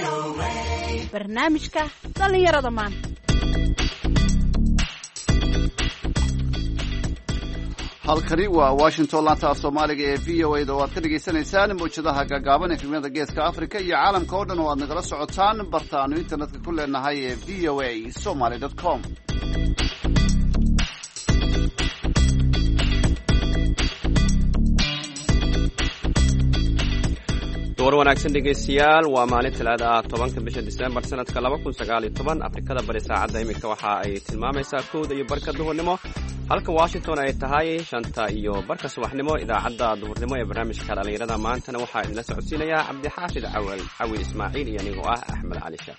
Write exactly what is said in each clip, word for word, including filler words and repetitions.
barnaamijka dhalinyarada maanta. halkani waa Washington, laanta af Soomaaliga ee V O A da oo aad ka dhageysanaysaan mowjadaha gaagaaban ee filimada Geeska Afrika iyo caalamka oo dhan oo aad nagala socotaan bartaanu internetka ku leenahay ee v o a somali dot com. war wanaagsan dhegeystayaal, waa maalin talaada ah tobanka bisha Diseembar sanadka laba kun sagaal iyo toban. Afrikada bari saacadda imika waxa ay tilmaamaysaa kowda iyo barka duhurnimo, halka Washington ay tahay shanta iyo barka subaxnimo. Idaacadda duhurnimo ee barnaamijka dhalinyarada maantana waxaa idinla socodsiinayaa Cabdixaafid Cawal Cawi Ismaaciil iyo anigoo ah Axmed Cali Sheekh.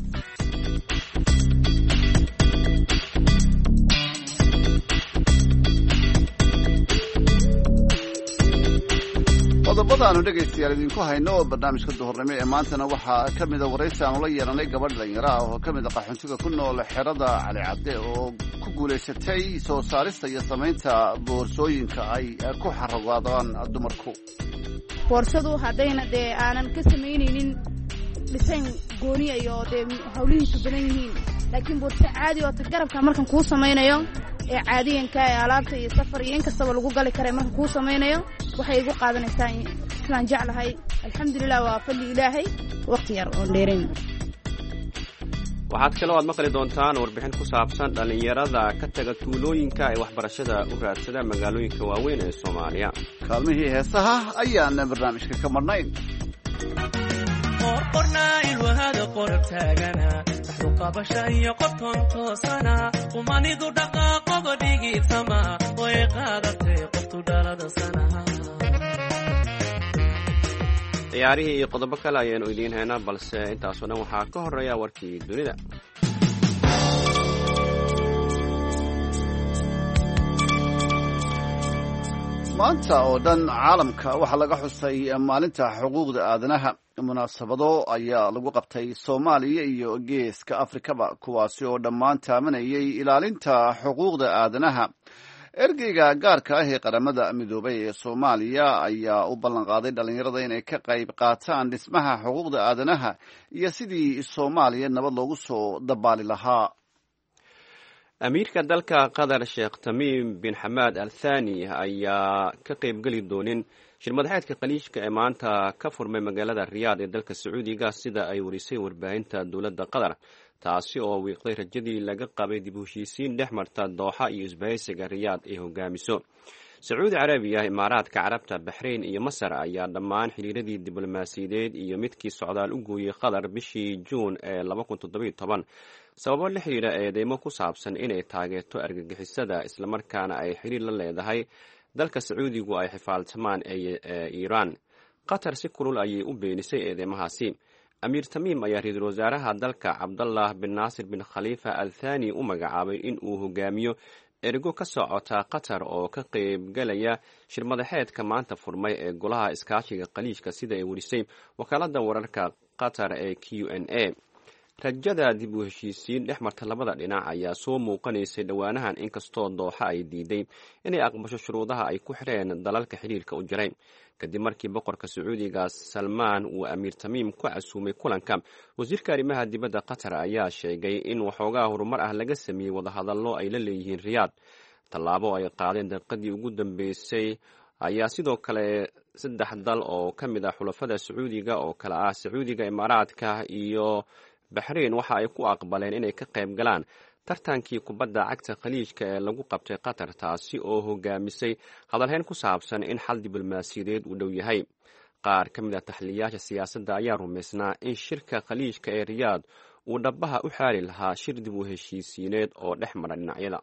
qodobada aanu dhegaystayaal idinku hayno oo barnaamijka duhurnimo ee maantana waxaa ka mida waraysi aanu la yeelanay gabadh dhalinyaro ah oo ka mid a qaxoontiga ku nool xerada Cali Cadde oo ku guulaysatay soo saarista iyo samaynta boorsooyinka ay ku xarragoodaan dumarku. boorsadu haddayna dee aanan ka samaynaynin dhisan gooniya iyo dee hawlihiisu badan yihiin, laakiin boorso caadi oo ta garabka markan kuu samaynayo ee caadiyanka ee alaabta iyo safar iyo inkastaba lagu gali karay markan kuu samaynayo waxay igu qaadanaysaa sidaan jeclahay. alxamdulilah, waa fadli ilaahay, waqti yar oo dheerayn. waxaad kaloo aad maqli doontaan warbixin ku saabsan dhalinyarada ka taga tuulooyinka ee waxbarashada u raadsada magaalooyinka waaweyn ee Soomaaliya. kaalmihii heesaha ayaan barnaamijka ka marnayn. qorqorna ilwahada qorab taagana dhaxdu qabasha iyo qoton toosana umanidu dhaqaaqoba dhigitama way qaadatay qoftu dhalada sanaha. ciyaarihii iyo qodobo kale ayaanu idiin haynaa, balse intaasoo dhan waxaa ka horeeya warkii dunida. maanta oo dhan caalamka waxaa laga xusay maalinta xuquuqda aadanaha. munaasabado ayaa lagu qabtay Soomaaliya iyo Geeska Afrikaba, kuwaasi oo dhammaan taamanayay ilaalinta xuquuqda aadanaha. ergeyga gaarka ah ee qaramada midoobay ee Soomaaliya ayaa u ballan qaaday dhalinyarada inay ka qayb qaataan dhismaha xuquuqda aadanaha iyo sidii Soomaaliya nabad loogu soo dabaali lahaa. amiirka dalka Qatar Sheekh Tamiim bin Hamad Al Thani ayaa ka qayb gali doonin shirmadaxeedka qaliishka ee maanta ka furmay magaalada Riyaad ee dalka Sacuudiga, sida ay warisay warbaahinta dowladda Qatar, taasi oo wiiqday rajadii laga qabay dib u heshiisiin dhex marta Dooxa iyo isbahaysiga Riyaad ee hogaamiso. Sacuudi Carabiya, Imaaraadka Carabta, Bahrain iyo Masar ayaa dhammaan xiriiradii diblomaasiyadeed iyo midkii socdaal u gooyay Qatar bishii Juun ee laba kun toddoba iyo toban sababo la xiriira eedeymo ku saabsan inay taageerto argagixisada islamarkaana ay xiriir la leedahay dalka Sacuudigu ay xifaaltamaan ee Iiraan. Qatar si kulul ayay u beenisay eedeymahaasi. amiir Tamiim ayaa ra-iisul wasaaraha dalka Cabdallah bin Naasir bin Khalifa Al Thani u magacaabay in uu hogaamiyo ergo ka socota Qatar oo ka qayb galaya shirmadaxeedka maanta furmay ee golaha iskaashiga qaliishka, sida ay warisay wakaaladda wararka Qatar ee Q N A. rajada dib u heshiisiin dhex marta labada dhinac ayaa soo muuqanaysay dhowaanahan, inkastoo Dooxa ay diiday inay aqbasho shuruudaha ay ku xireen dalalka xiriirka u jiray. kadib markii boqorka Sacuudiga Salmaan uu amiir Tamiim ku casuumay kulanka, wasiirka arrimaha dibadda Qatar ayaa sheegay in waxoogaa horumar ah laga sameeyey wadahadallo ay la leeyihiin Riyaad. tallaabo ay qaadeen daqiiqadii ugu dambeysay ayaa sidoo kale saddex dal oo ka mid ah xulafada Sacuudiga oo kala ah Sacuudiga, Imaaraadka iyo Bahrain waxa ay ku aqbaleen inay ka qayb galaan tartankii kubadda cagta khaliijka ee lagu qabtay Qatar, taasi oo hogaamisay hadalhayn ku saabsan in xal diblomaasiyadeed uu dhow yahay. qaar ka mid ah taxliyaasha siyaasadda ayaa rumaysnaa in shirka khaliijka ee Riyaad uu dhabaha u xaali lahaa shir dib u heshiisiineed oo dhex mara dhinacyada.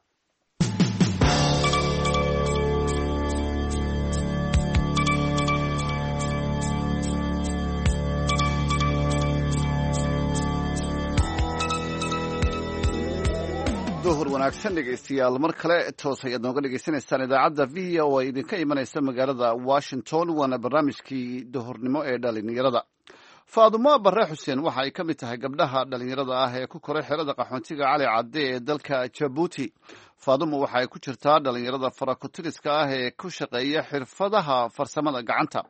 duhur wanaagsan dhegaystayaal, mar kale toos ayaad nooga dhegaysanaysaan idaacadda V O A idinka imanaysa magaalada Washington. waana barnaamijkii duhurnimo ee dhalinyarada. Faadumo Barre Xuseen waxa ay ka mid tahay gabdhaha dhalinyarada ah ee ku koray xerada qaxoontiga Cali Cadde ee dalka Djibouti. Faadumo waxa ay ku jirtaa dhalinyarada farakutiriska ah ee ku shaqeeya xirfadaha farsamada gacanta.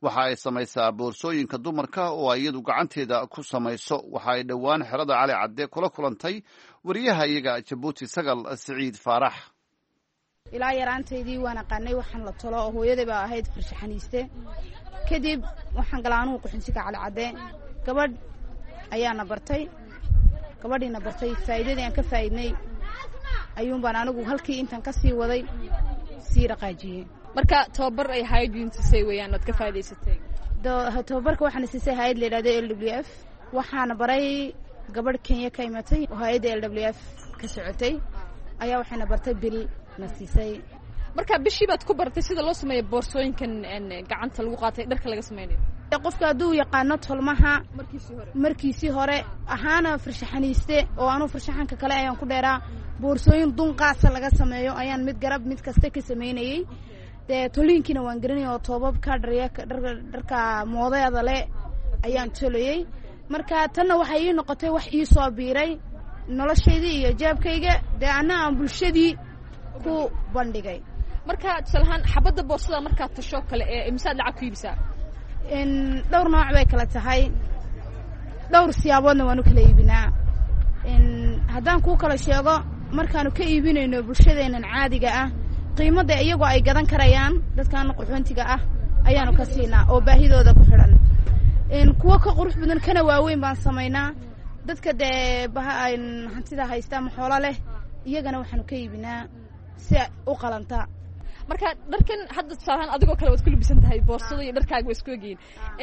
waxa ay samaysaa boorsooyinka dumarka oo ay iyadu gacanteeda ku samayso. waxa ay dhowaan xerada cali cadde kula kulantay wariyaha iyaga jabuuti sagal siciid faarax. ilaa yaraantaydii waan aqaanay waxaan la tolo oo hooyaday baa ahayd farshaxaniiste. kadib waxaan galaa anugu quxunsiga cali cadde, gabadh ayaana bartay. gabadhiina bartay faa'iidadii aan ka faa'iidnay ayuun baan anigu halkii intaan ka sii waday sii dhaqaajiyey. marka tababar ay hay'ad intisay weeyaan aad ka faa'iidaysatay? tababarka waxaan siisay hay'ad la yiraahdo L W F. waxaana baray gabadh Kenya ka imatay oo hay'adda L W F ka socotay ayaa waxayna bartay bil na siisay. marka bishii baad ku bartay sida loo sameeyo boorsooyinkan gacanta lagu qaatay dharka laga sameeyo. qofka hadduu yaqaano tolmaha markiisii hore ahaana farshaxaniiste oo aanu farshaxanka kale ayaan ku dheeraa boorsooyin dunqaasa laga sameeyo ayaan mid garab mid kasta ka sameynayay. dee toliinkiina waan garanayay oo toobabka dharka moodeeda le ayaan tolayay. marka tanna waxay ii noqotay wax ii soo biiray noloshaydii iyo jeebkayga, dee anna aan bulshadii ku bandhigay. marka tusaalahaan xabadda boorsada markaad tasho kale ee imsaad lacag ku iibisaa? dhowr nooc bay kala tahay, dhowr siyaaboodna waanu kala iibinaa. haddaan kuu kala sheego, markaanu ka iibinayno bulshadeennan caadiga ah qiimadda iyagoo ay gadan karayaan dadkan qaxoontiga ah ayaanu ka siinaa oo baahidooda ku xidhan. kuwo ka qurux badan kana waaweyn baan samaynaa. dadka dee hantida haysta ama xoolo leh iyagana waxaanu ka iibinaa si u qalanta. marka dharkan hadda tusaalahaan adigoo kale waad ku labisan tahay, boorsada iyo dharkaaga waa isku egyihiin.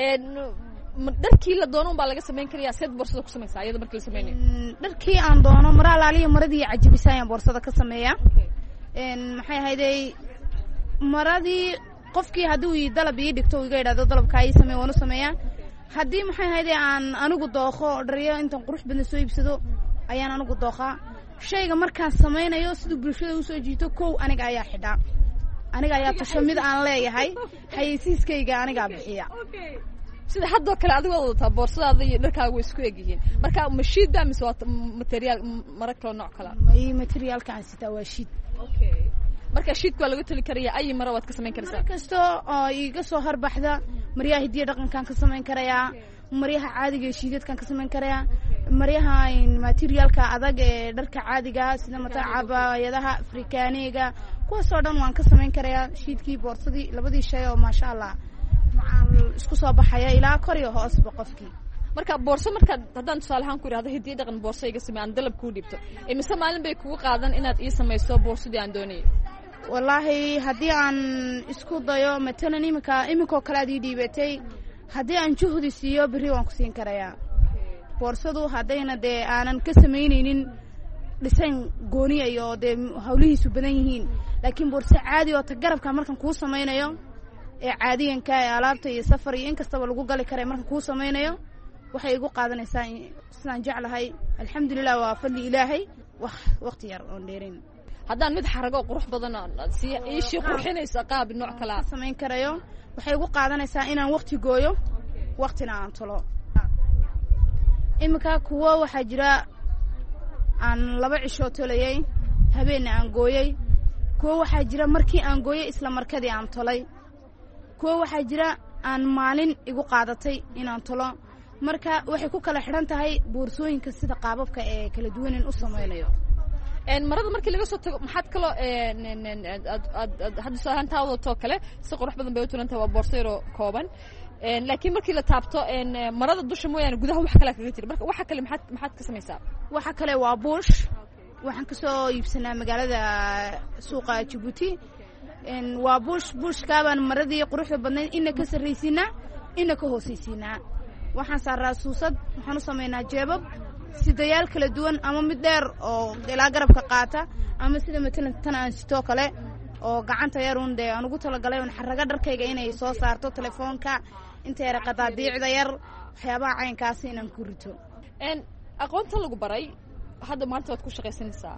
dharkii la doono baa laga samayn karayaa, seed boorsada ku samaysaa iyada markii la sameynayo? dharkii aan doono mara alaaliya maradii cajabisa ayaan boorsada ka sameeyaa. maxay ahaydey maradii qofkii hadduu ii dalab ii dhigto iga idhahdo dalabkaa ii samey waan u sameeyaa. haddii maxay ahaydey aan anigu dookho dharyo intaan qurux badan soo iibsado ayaan anigu dookhaa. shayga markaan samaynayo siduu bulshada usoo jiito kow aniga ayaa xidhaa, aniga ayaa tasho mid aan leeyahay, xayeysiiskayga anigaa bixiya. sida haddoo kale adiga waad wadataa boorsadaada iyo dharkaaga way isku egyihiin. marka ma shiid baa mise waa materiyaal mara kalo nooc kala? may materiyaalka aan sitaa waa shiid. marka shiidka waa laga toli karaya, ay mara waad ka samayn karaysaa? mar kasto oo iga soo harbaxda maryaha hidiya dhaqankaan ka samayn karayaa, maryaha caadiga ee shiidadkaan ka samayn karayaa, maryaha materiyaalka adag ee dharka caadiga sida mataacabayadaha afrikaaniga kuwaasoo dhan waan ka samayn karayaa. shiidkii boorsadii labadii shay oo maasha allah macaan isku soo baxaya ilaa kor iyo hoosba qofkii. marka boorso marka haddaan tusaale ahaan ku idhahdo hidiya dhaqan boorso iga samey aan dalab kuu dhibto, imise maalin bay kugu qaadan inaad ii samayso boorsadii aan doonayay? wallaahi haddii aan isku dayo matalan iminka iminkoo kale aad ii dhiibatay, haddii aan juhdi siiyo berri waan ku siin karayaa. boorsadu haddayna dee aanan ka samaynaynin dhisayn gooniya iyo dee hawlihiisu badan yihiin, laakiin boorso caadi oo ta garabka markan kuu samaynayo ee caadiyanka ee alaabta iyo safar iyo in kastaba lagu gali karay markan kuu samaynayo waxay igu qaadanaysaa sidaan jeclahay. alxamdulilah waa fadli ilaahay, wax waqti yar oon dheerin. haddaan mid xarago qurux badan si iishii qurxinaysa qaab nooc kala samayn karayo waxay igu qaadanaysaa inaan waqti gooyo, waqtina aan tolo. iminka kuwo waxaa jira aan laba cisho tolayay, habeenna aan gooyey. kuwo waxaa jira markii aan gooyey isla markadii aan tolay. kuwo waxaa jira aan maalin igu qaadatay inaan tolo. marka waxay ku kala xidhan tahay boorsooyinka sida qaababka ee kala duwanin u samaynayo. marada markii laga soo tago maxaad kaloo hadda tusaalahaan taa wadatoo kale si qurux badan bay u tulan tahay, waa boorso yaroo kooban. laakiin markii la taabto marada dusha mooyaane gudaha wax kale kaga jira. marka waxa kale maxaad maxaad ka samaysaa? waxa kale waa buush, waxaan ka soo iibsanaa magaalada suuqa Djibouti. waa buush buushkaabaan maradii quruxda badnayd ina ka sarraysiinaa ina ka hoosaysiinaa. waxaan saaraa suusad, waxaan u samaynaa jeebab sidayaal kala duwan ama mid dheer oo ilaa garabka qaata, ama sida matalan tan aan sitoo kale oo gacanta yarun dee aan ugu talagalay un xaraga dharkayga inay soo saarto telefoonka inta yara qadaadiicda yar waxyaabaha caynkaasi inaan ku rito. aqoonta lagu baray hadda maanta waad ku shaqaysanaysaa,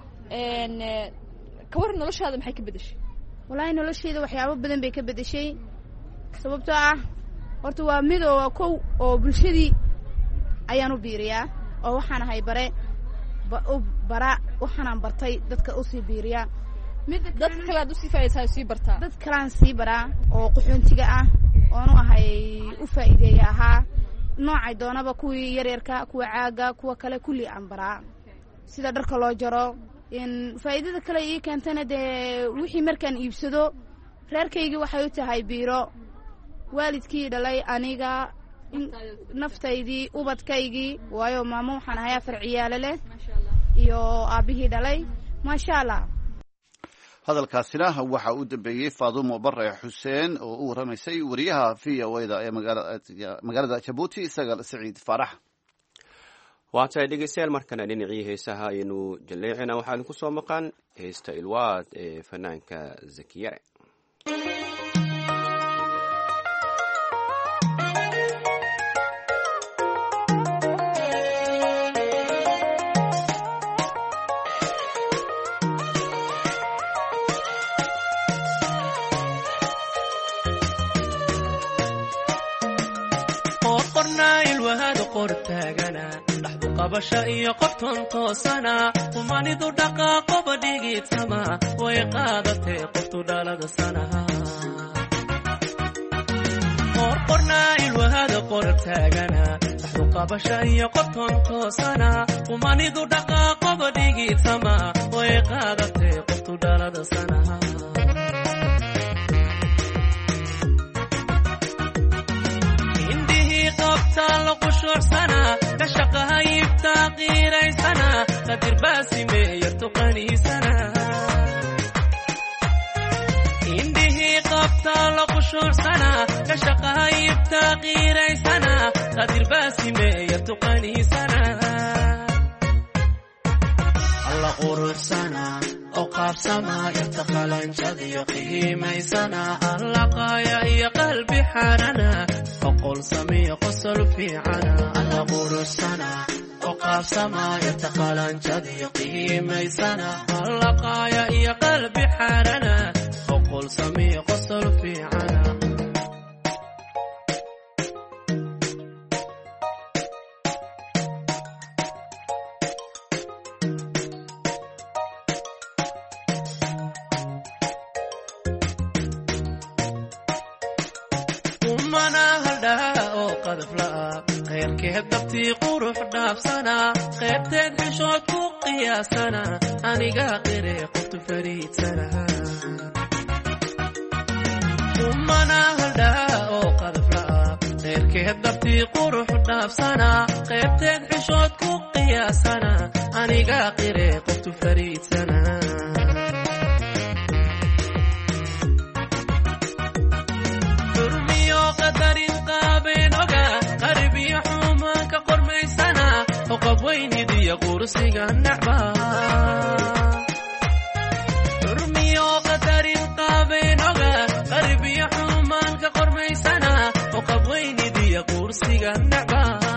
ka waran noloshaada maxay ka bedeshay? wallaahi noloshayda waxyaabo badan bay ka bedeshay. sababtoo ah horta waa mid oo kow oo bulshadii ayaan u biiriyaa oo waxaan ahay bare bara waxaanaan bartay dadka u sii biiriyaa. dad kale aad u sii faayaysaa sii bartaa? dad kalean sii baraa oo qaxoontiga ah oonu ahay noocay doonaba kuwii yaryarka kuwa caaga kuwa kale kulli aan baraa sida dharka loo jaro in faa'iidada kale ii keentana dee wixii markaan iibsado reerkaygii waxay u tahay biiro waalidkii dhalay aniga naftaydii ubadkaygii waayo maamo waxaan ahay afar ciyaalo leh iyo aabihii dhalay maasha allah. hadalkaasina waxa uu dambeeyey faadumo bare xuseen oo u waramaysay wariyaha v o da ee magaalada jabuuti sagal saciid faarax. waa tahay dhegeystayaal markana dhinacii heesaha ayaynu jaleecina waxaa idinku soo maqan heesta ilwaad ee fanaanka zakiyare. qortaagana dhaxdu qabasha iyo qofton toosana kumanidu dhaqaaqoba dhigiidsama way qaadatay qoftu dhalada sanaha qorqornaa ilwahada qortaagana dhaxdu qabasha iyo qofton toosana kumanidu dhaqaaqoba dhigiidsama way qaadatay qoftu dhalada sanaha sana kashaqaha yibtaa qiiraysana qadir baasimeeyartu qaniisana indhihii qabtaa la qushuursana kashaqaha yibtaa qiiraysana qadir baasimeeyartu qaniisana alla quruxsana oo qaabsama yarta qalanjadiyo qiimaysana alla qaaya iyo qalbi xaarana oqol samiyo qosol fiicana alla quruxsana oo qaabsama yarta qalanjadiyo qiimaysana alla qaaya iyo qalbi xaarana oqol samiyo qosol fiicana kheyrkeed dabtii qurux dhaafsana qaybteed xishood ku qiyaasana aniga qire qoftu fariidsana umana haldhaa oo qadafla'a kheyrkeed dabtii qurux dhaafsana qaybteed xishood ku qiyaasana aniga qire qoftu fariidsana durmiyo qadarin qaabeen oga qarbiyo xumaanka qormaysana oqab weynidiyo qursiga nacba durmiyo qadarin qaabeen oga qarbiyo xumaanka qormaysana oqab weynidiyo qursiga nacba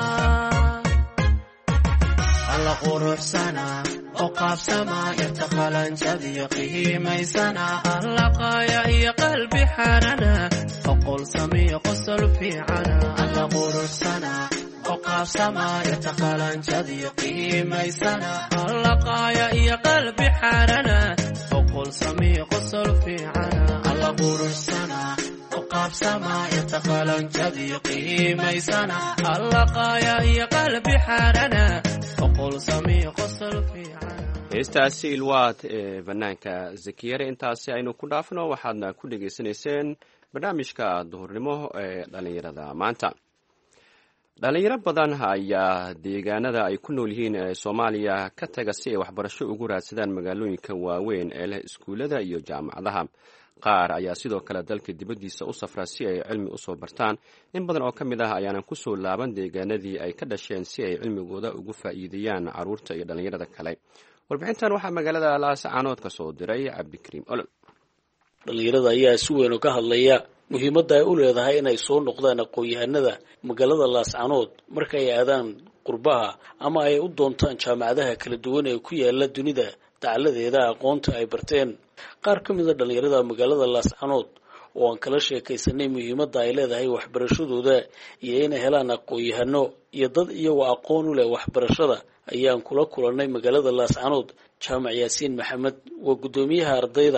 alla quruxsana oo qaabsama yarta qalanjadiyo qiimaysana alla qaaya iyo qalbi xaarana oqol samiyo qosol fiicana alla quruxsana oo qaabsama yarta qalanjadiyo qiimaysana alla qaaya iyo qalbi xaarana oqol samiyo qosol fiicana alla quruxsana oo qaabsama yarta qalanjadiyo qiimaysana alla qaaya iyo qalbi xaarana oqol samiyo qosol fiicana. heestaasi ilwaad ee banaanka zakiyare intaasi aynu ku dhaafno waxaadna ku dhegaysanayseen barnaamijka duhurnimo ee dhallinyarada maanta. dhalinyaro badan ayaa deegaanada ay ku nool yihiin ee soomaaliya ka taga si ay waxbarasho ugu raadsadaan magaalooyinka waaweyn ee leh iskuullada iyo jaamacadaha. qaar ayaa sidoo kale dalka dibaddiisa u safra si ay cilmi usoo bartaan. in badan oo ka mid ah ayaanan ku soo laaban deegaanadii ay ka dhasheen si ay cilmigooda ugu faa'iideeyaan carruurta iyo dhallinyarada kale. warbixintan waxaa magaalada laascaanood ka soo diray cabdikariim olol. dhallinyarada ayaa si weyn uga hadlaya muhiimadda ay u leedahay inay soo noqdaan aqoon-yahanada magaalada laascaanood marka ay aadaan qurbaha ama ay u doontaan jaamacadaha kala duwan ee ku yaala dunida dacaladeeda aqoonta ay barteen. qaar ka mid a dhallinyarada magaalada laascaanood oo aan kala sheekaysanay muhiimadda ay leedahay waxbarashadooda iyo inay helaan aqoon-yahano iyo dad iyagoo aqoon u leh waxbarashada ayaan kula kulannay magaalada laascaanood. jaamac yaasiin maxamed waa guddoomiyaha ardayda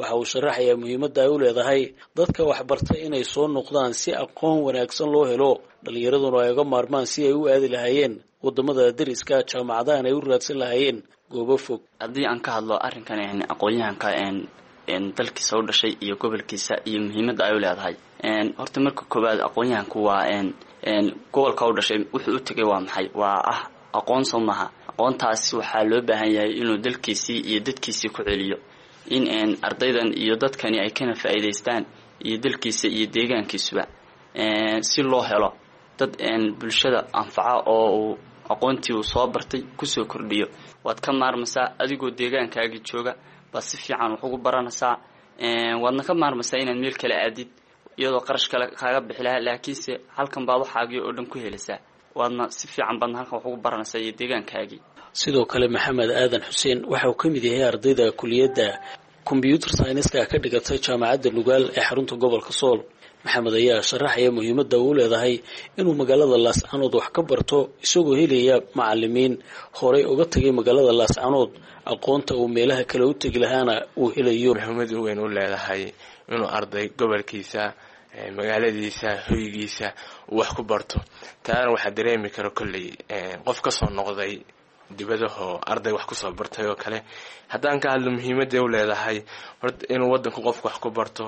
waxa uu sharaxayaa muhiimadda ay u leedahay dadka waxbarta inay soo noqdaan si aqoon wanaagsan loo helo dhalinyaraduna ay uga maarmaan si ay u aadi lahaayeen wadamada dariska jaamacadahan ay u raadsan lahaayeen goobo fog. haddii aan ka hadlo arrinkan aqoon-yahanka dalkiisa u dhashay iyo gobolkiisa iyo muhiimadda ay u leedahay horta marka koowaad aqoon-yahanku waa gobolka u dhashay wuxuu u tegay waa maxay waa ah aqoon soo maha aqoontaas waxaa loo baahan yahay inuu dalkiisii iyo dadkiisii ku celiyo in ardaydan iyo dadkani ay kana faa'iidaystaan iyo dalkiisa iyo deegaankiisuba si loo helo dad bulshada anfaca oo uu aqoontii uu soo bartay kusoo kordhiyo waad ka maarmaysaa adigoo deegaankaagii jooga baad si fiican wax ugu baranaysaa waadna ka maarmaysaa inaad meel kale aadid iyadoo qarash kale kaaga bixi lahaa laakiinse halkan baad waxaagii oo dhan ku helaysaa waadna si fiican baadna halkan wax ugu baranaysaa iyo deegaankaagii. sidoo kale maxamed aadan xuseen waxa uu ka mid yahay ardayda kuliyadda combyuter science-ka ka dhigatay jaamacadda nugaal ee xarunta gobolka sool. maxamed ayaa sharaxaya muhiimadda uu leedahay inuu magaalada laascanood wax ka barto isagoo helaya macalimiin horey uga tagay magaalada laascanood aqoonta uu meelaha kale u tegi lahaana uu helayo. muhiimad weyn u leedahay inuu arday gobolkiisa magaaladiisa hoygiisa uu wax ku barto taana waxaa dareemi kara kolley qof ka soo noqday dibadahoo arday wax kusoo bartay oo kale. haddaan ka hadlo muhiimadday u leedahay horta inuu waddanku qofku wax ku barto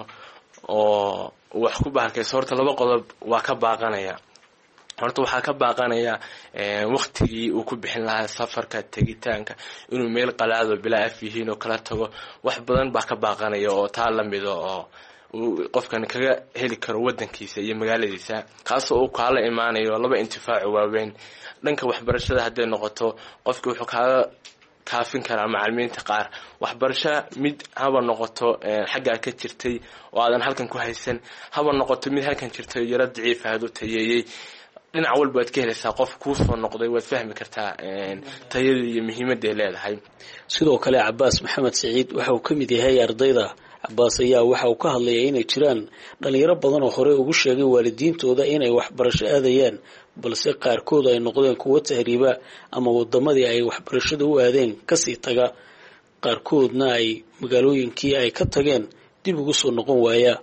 oo wax ku baarkayso horta laba qodob waa ka baaqanaya. horta waxaa ka baaqanaya waqtigii uu ku bixin lahaa safarka tegitaanka inuu meel qalaado bilaa af yihiin oo kala tago wax badan baa ka baaqanaya oo taa la mido oo uu qofkan kaga heli karo waddankiisa iyo magaaladiisa kaasoo uu kaala imaanayo laba intifaaco waaweyn. dhanka waxbarashada hadday noqoto qofki wuxuu kaaga kaafin karaa macalimiinta qaar waxbarasho mid haba noqoto xaggaa ka jirtay oo aadan halkan ku haysan haba noqoto mid halkan jirtay yara daciif aad u tayeeyey dhinac walba waad ka helaysaa qof kuu soo noqday waad fahmi kartaa tayada iyo muhiimadda ay leedahay. sidoo kale cabaas maxamed siciid waxa uu ka mid yahay ardayda. cabaas ayaa waxa uu ka hadlayaa inay jiraan dhalinyaro badan oo horey ugu sheegay waalidiintooda inay waxbarasho aadayaan balse qaarkood ay noqdeen kuwo tahriiba ama wadamadii ay waxbarashada u aadeen kasii taga qaarkoodna ay magaalooyinkii ay ka tageen dib ugu soo noqon waaya.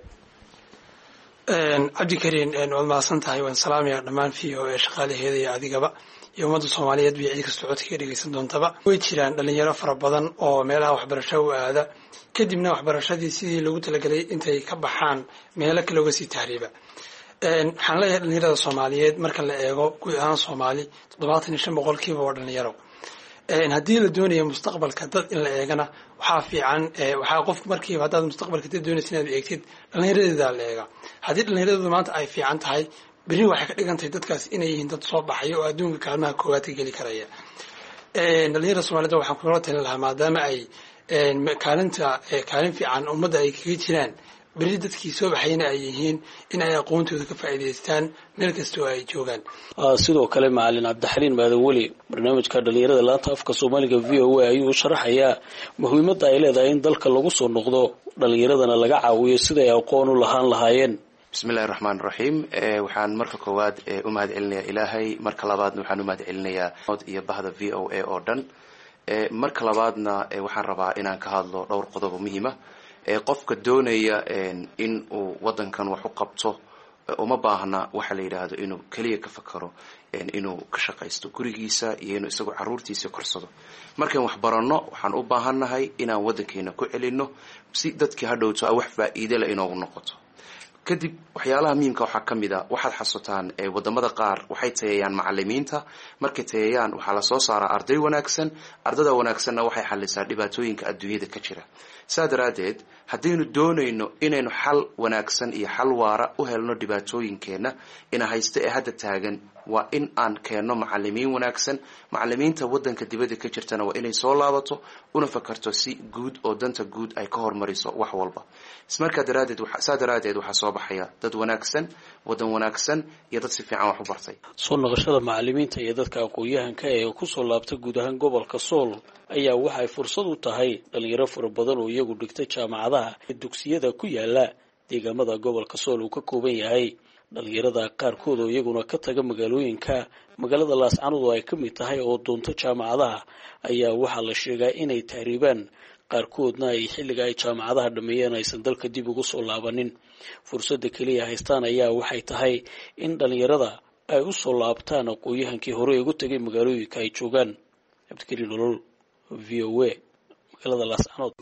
cabdikariin waad mahadsan tahay waan salaamayaa dhammaan v o ee shaqaalaheeda iyo adigaba iyo ummadda soomaaliyeed bay cid kasta codka ka dhegaysan doontaba. way jiraan dhalinyaro fara badan oo meelaha waxbarasho u aada kadibna waxbarashadii sidii lagu talagelay intay ka baxaan meelo kale uga sii tahriiba. waxaan leeyahay dhalinyarada soomaaliyeed marka la eego guud ahaan soomaali toddobaatan iyo shan boqolkiiba waa dhalinyaro. haddii la doonayo mustaqbalka dad in la eegana waxaa fiican waxaa qof markiiba haddaad mustaqbalka dad doonaysa inaad eegtid dhalinyaradeeda la eega. haddii dhalinyaradooda maanta ay fiican tahay berri waxay ka dhigan tahay dadkaas inay yihiin dad soo baxaya oo adduunka kaalmaha koowaad ka geli karaya. dhalinyarada soomaaliyed waxaan kula talin lahaa maadaama ay kaalinta kaalin fiican ummadda ay kaga jiraan berri dadkii soo baxayna ay yihiin in ay aqoontooda ka faa'iidaystaan meel kasta oo ay joogaan. sidoo kale macalin cabdixaliin maadan weli barnaamijka dhalinyarada laanta afka soomaaliga v o a ayuu sharaxayaa muhiimadda ay leedahay in dalka lagu soo noqdo dhalinyaradana laga caawiyo siday aqoon u lahaan lahaayeen. bismillahi raxmaan raxiim waxaan marka koowaad u mahad celinayaa ilaahay marka labaadna waxaan u mahad celinayaa iyo bahda v o a oo dhan marka labaadna waxaan rabaa inaan ka hadlo dhowr qodob oo muhiima. qofka doonaya in uu wadankan wax u qabto uma baahna waxa la yidhaahdo inuu keliya ka fakaro inuu ka shaqaysto gurigiisa iyo inuu isagoo caruurtiisa korsado. markaan wax baranno waxaan u baahannahay inaan wadankeena ku celino si dadkii hadhowto a wax faa'iide leh inoogu noqoto. kadib waxyaalaha muhiimka waxaa ka mid a waxaad xasuutaan wadamada qaar waxay tayeeyaan macalimiinta. markay tayeeyaan waxaa lasoo saaraa arday wanaagsan. ardada wanaagsanna waxay xalisaa dhibaatooyinka adduunyada ka jira. saa daraaddeed haddaynu doonayno inaynu xal wanaagsan iyo xal waara u helno dhibaatooyinkeenna ina haysta ee hadda taagan waa in aan keenno macalimiin wanaagsan. macalimiinta wadanka dibadda ka jirtana waa inay soo laabato una fakarto si guud oo danta guud ay ka hormariso wax walba. ismarkaa daraaddeed saa daraaddeed waxaa soo baxaya dad wanaagsan wadan wanaagsan iyo dad si fiican wax u bartay. soo noqoshada macalimiinta iyo dadka aqoon-yahanka ee kusoo laabtay guud ahaan gobolka sool ayaa waxay fursad u tahay dhalinyaro fara badan oo iyagu dhigta jaamacadaha ee dugsiyada ku yaala deegaamada gobolka sool uu ka kooban yahay. dhalinyarada qaarkood oo iyaguna ka taga magaalooyinka magaalada laascanood oo ay ka mid tahay oo doonto jaamacadaha ayaa waxaa la sheegaa inay tahriibaan qaarkoodna ay xilliga ay jaamacadaha dhameeyeen aysan dalka dib ugu soo laabanin. fursadda keliya haystaan ayaa waxay tahay in dhalinyarada ay u soo laabtaan aqoonyahankii hore ugu tegay magaalooyinka ay joogaan. cabdikariin nolol, v o a, magaalada laascanood.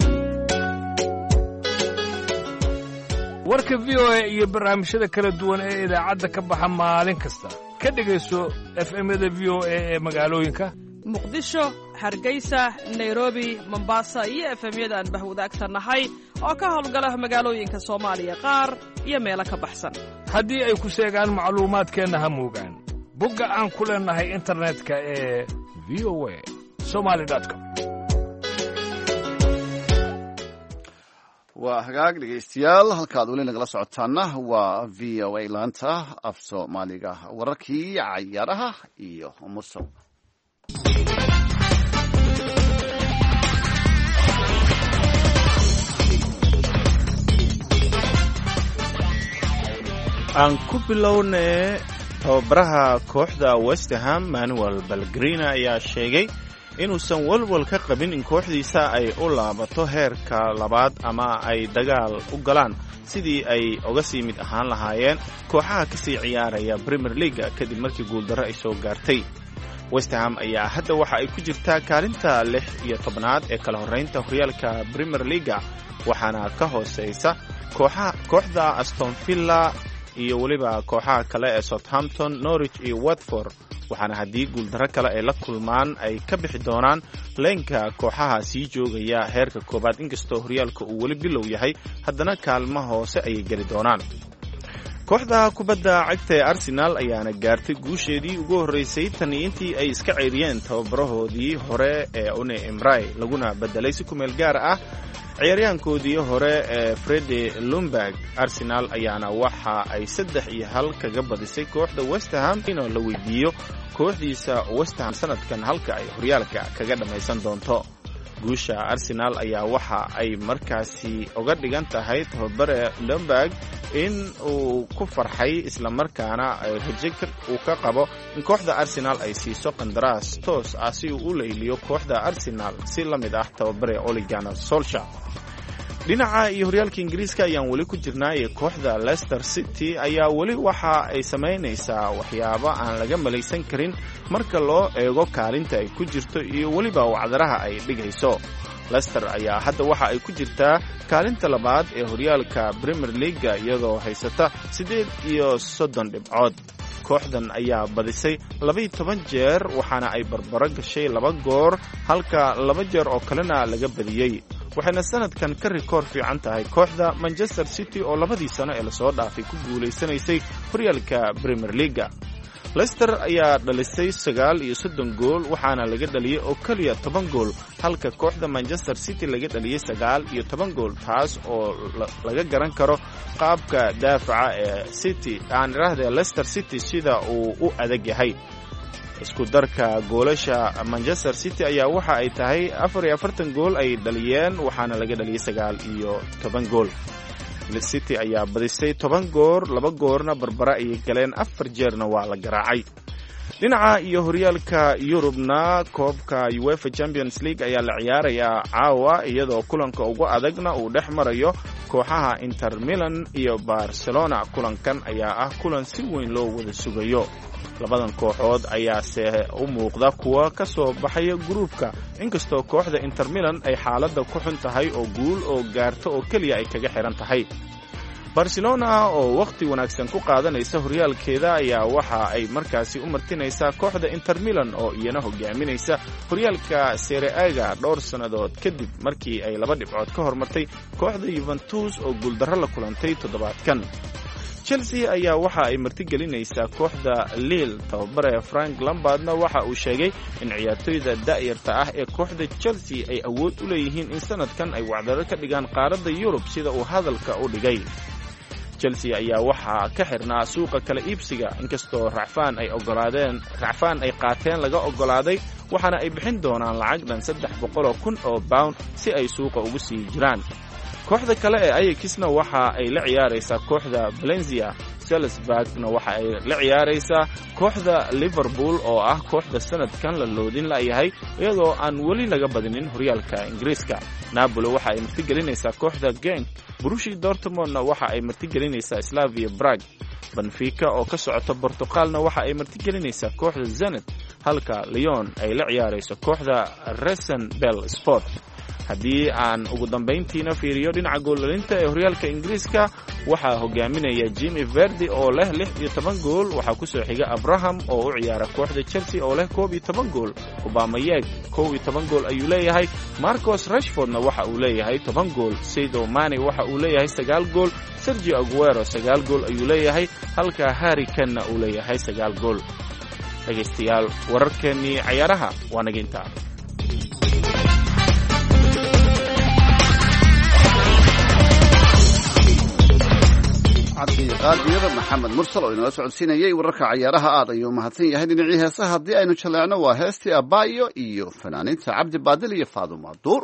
warka v o a iyo barnaamijyada kala duwan ee idaacadda ka baxa maalin kasta ka dhegayso f m-yada v o a ee magaalooyinka muqdisho, hargeysa, nairobi, mombasa iyo f m-yada aan bahwadaagta nahay oo ka howlgala magaalooyinka soomaaliya qaar iyo meelo ka baxsan. haddii ay ku sheegaan macluumaadkeenna ha moogaan bogga aan ku leennahay internetka ee v o a somali com. waa hagaag dhegaystayaal, halkaad weli nagala socotaana waa v o a laanta af soomaaliga. wararkii cayaaraha iyo mursow. aan ku bilownay tababaraha kooxda West Ham Manuel Pellegrini ayaa sheegay inuusan walwal ka qabin in kooxdiisa ay u laabato heerka labaad ama ay dagaal u galaan sidii ay uga sii mid ahaan lahaayeen kooxaha ka sii ciyaaraya Premier League kadib markii guuldarro ay soo gaartay. West Ham ayaa hadda waxa ay ku jirtaa kaalinta lix iyo tobnaad ee kala horreynta horyaalka Premier League, waxaana ka hooseysa kooxda Aston Villa iyo weliba kooxaha kale ee Southampton, Norwich iyo Watford, waxaana haddii guuldarro kale ay la kulmaan ay ka bixi doonaan leenka kooxaha sii joogaya heerka koobaad. inkastoo horyaalka uu weli bilow yahay, haddana kaalmo hoose ayay geli doonaan. kooxda kubadda cagta ee Arsenal ayaana gaartay guusheedii ugu horreysay tan intii ay iska ceyriyeen tababarahoodii hore ee Unai Emery, laguna bedelay si ku meel gaar ah ciyaaryahankoodii hore ee Freddie Ljungberg. Arsenal ayaana waxa ay saddex iyo hal kaga badisay kooxda West Ham, inoo la weydiiyo kooxdiisa West Ham sanadkan halka ay horyaalka kaga dhammaysan doonto. guusha Arsenal ayaa waxa ay markaasi uga dhigan tahay tababare Ljungberg in uu ku farxay isla markaana ay rajo uu ka qabo in kooxda Arsenal ay siiso qandaraas toos ah si uu u leeliyo kooxda Arsenal si la mid ah tababare Ole Gunnar Solskjaer. dhinaca iyo horyaalka Ingiriiska ayaan weli ku jirnaa ee kooxda Leicester City ayaa weli waxa ay samaynaysaa waxyaabo aan laga malaysan karin marka loo eego kaalinta ay ku jirto iyo weliba wacdaraha ay dhigayso. Leicester ayaa hadda waxa ay ku jirtaa kaalinta labaad ee horyaalka Premier League iyadoo haysata siddeed iyo soddon dhibcood. kooxdan ayaa badisay laba iyo toban jeer, waxaana ay barbaro gashay laba goor halka laba jeer oo kalena laga badiyey. waxayna sanadkan ka rikoor fiican tahay kooxda Manchester City oo labadii sano ee lasoo dhaafay ku guulaysanaysay horyaalka Premier League. Leicester ayaa dhalisay sagaal iyo soddon gool, waxaana laga dhaliyay oo kaliya toban gool, halka kooxda Manchester City laga dhaliyay sagaal iyo toban gool, taas oo laga garan karo qaabka daafaca ee City aan raahday Leicester City sida uu u adag yahay. isku darka goolasha Manchester City ayaa waxa ay tahay afar iyo afartan gool ay dhaliyeen, waxaana laga dhaliyay sagaal iyo toban gool. City ayaa badisay toban goor, laba goorna barbara ayay galeen, afar jeerna waa la garaacay. dhinaca iyo horyaalka Yurubna koobka UEFA Champions League ayaa la ciyaarayaa caawa, iyadoo kulanka ugu adagna uu dhex marayo kooxaha Inter Milan iyo Barcelona. kulankan ayaa ah kulan si weyn loo wada sugayo. labadan kooxood ayaase u muuqda kuwa ka soo baxaya gruubka, inkastoo kooxda Inter Milan ay xaaladda ku xun tahay oo guul oo gaarto oo keliya ay kaga xiran tahay. Barcelona oo waqti wanaagsan ku qaadanaysa horyaalkeeda ayaa waxa ay markaasi u martinaysaa kooxda Inter Milan oo iyana hogaaminaysa horyaalka Serie A-ga dhowr sannadood kadib markii ay laba dhibcood ka hormartay kooxda Juventus oo guuldarro la kulantay toddobaadkan. Chelsea ayaa waxa ay martigelinaysaa kooxda Lille. tababare Frank Lampardna waxa uu sheegay in ciyaartoyda da'yarta ah ee kooxda Chelsea ay awood u leeyihiin in sanadkan ay wacdaro ka dhigaan qaaradda Yurub sida uu hadalka u dhigay. Chelsea ayaa waxaa ka xirnaa suuqa kala iibsiga, inkastoo racfaan ay ogolaadeen racfaan ay qaateen laga ogolaaday, waxaana ay bixin doonaan lacag dhan saddex boqol oo kun oo pound si ay suuqa ugu sii jiraan. kooxda kale ee Ajaxna waxa ay la ciyaaraysaa kooxda Valencia. salisburgna waxa ay la ciyaaraysaa kooxda liverpool oo ah kooxda sanadkan la loodin layahay iyadoo aan weli laga badinin horyaalka ingiriiska. napoli waxa ay martigelinaysaa kooxda genk. brushi dortmundna waxa ay martigelinaysaa slavia brag. benfica oo ka socota bortuqaalna waxa ay martigelinaysaa kooxda zenit halka leon ay la ciyaarayso kooxda rosenbel sport. haddii aan ugu dambayntiina fiiriyo dhinaca goolalinta ee horyaalka ingiriiska waxaa hogaaminaya jimmy verdi oo leh lix iyo toban gool. waxaa ku soo xiga abraham oo u ciyaara kooxda chelsea oo leh koob iyo toban gool. obamayeg kow iyo toban gool ayuu leeyahay. marcos rashfordna waxa uu leeyahay toban gool. saido mane waxa uu leeyahay sagaal gool. sergio aguero sagaal gool ayuu leeyahay halka harry kanna uu leeyahay sagaal gool. dhegaystayaal wararkeennii cayaaraha waa naga intaa. cabdiqaadir maxamed mursal oo inala socodsiinayay wararka cayaaraha aad ayuu mahadsan yahay. dhinacii heesaha haddii aynu jaleecno waa heestii abaayo iyo fanaaniinta cabdi baadil iyo faaduma duur.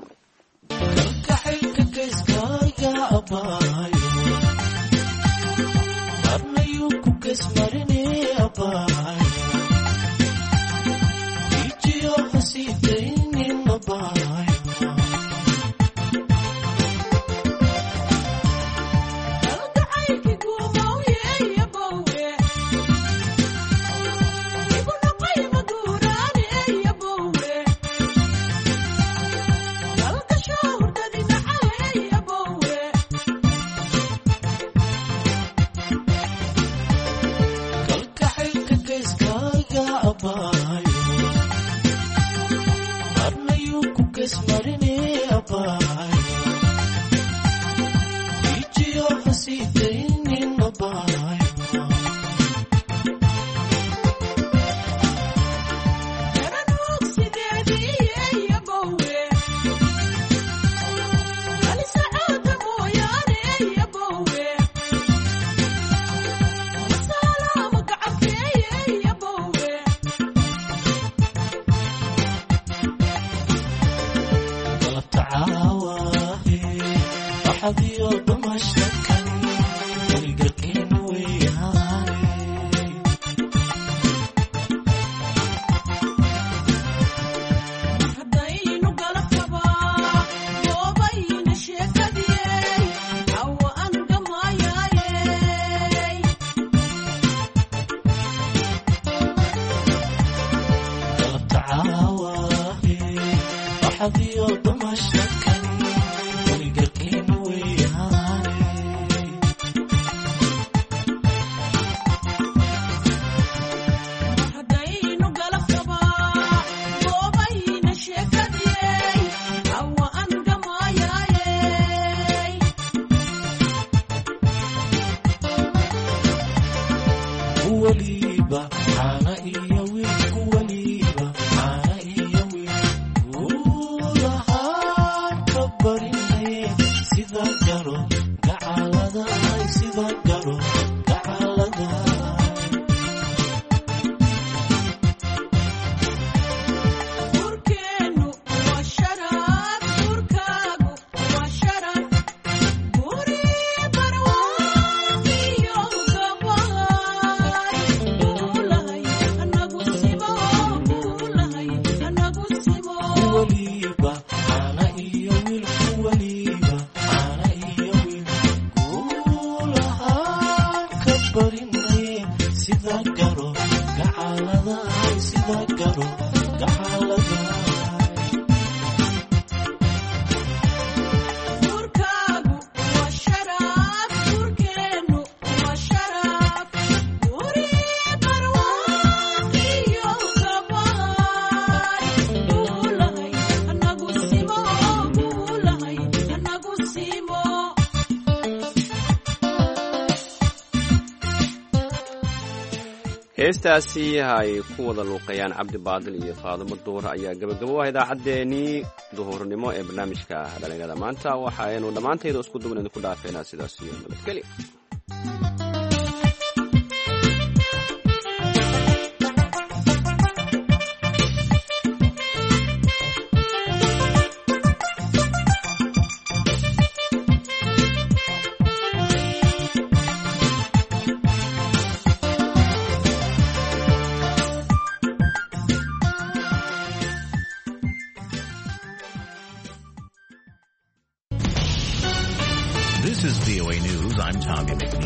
heestaasi ay ku wada luuqayaan cabdi baadil iyo faadumo duur ayaa gabagabo ah idaacaddeenii duhurnimo ee barnaamijka dhalinyarada maanta. waxaaynu dhammaantayda isku duban ku dhaafeynaa sidaas iyo nabadgelyo. Tommy McNeil.